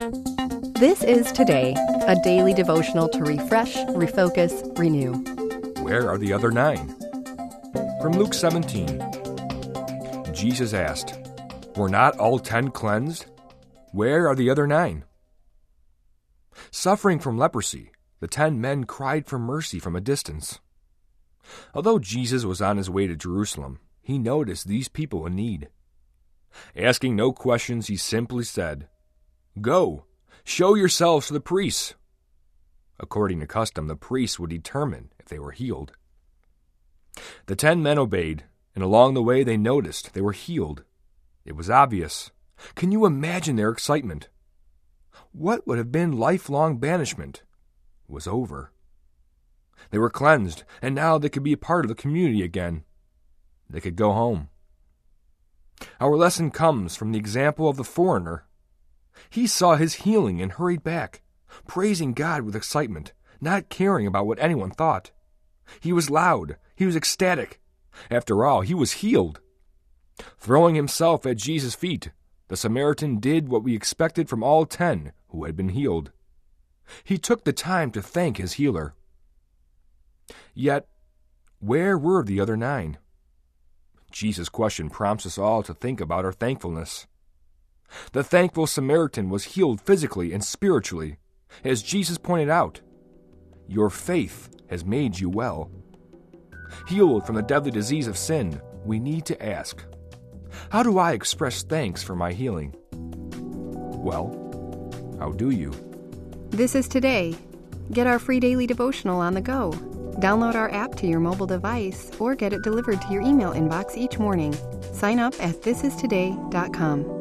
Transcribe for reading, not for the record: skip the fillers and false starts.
This is Today, a daily devotional to refresh, refocus, renew. Where are the other 9? From Luke 17. Jesus asked, "Were not all 10 cleansed? Where are the other 9? Suffering from leprosy, the 10 men cried for mercy from a distance. Although Jesus was on his way to Jerusalem, he noticed these people in need. Asking no questions, he simply said, "Go, show yourselves to the priests." According to custom, the priests would determine if they were healed. The 10 men obeyed, and along the way they noticed they were healed. It was obvious. Can you imagine their excitement? What would have been lifelong banishment was over. They were cleansed, and now they could be a part of the community again. They could go home. Our lesson comes from the example of the foreigner. He saw his healing and hurried back, praising God with excitement, not caring about what anyone thought. He was loud. He was ecstatic. After all, he was healed. Throwing himself at Jesus' feet, the Samaritan did what we expected from all 10 who had been healed. He took the time to thank his healer. Yet, where were the other 9? Jesus' question prompts us all to think about our thankfulness. The thankful Samaritan was healed physically and spiritually. As Jesus pointed out, your faith has made you well. Healed from the deadly disease of sin, we need to ask, how do I express thanks for my healing? Well, how do you? This is Today. Get our free daily devotional on the go. Download our app to your mobile device or get it delivered to your email inbox each morning. Sign up at thisistoday.com.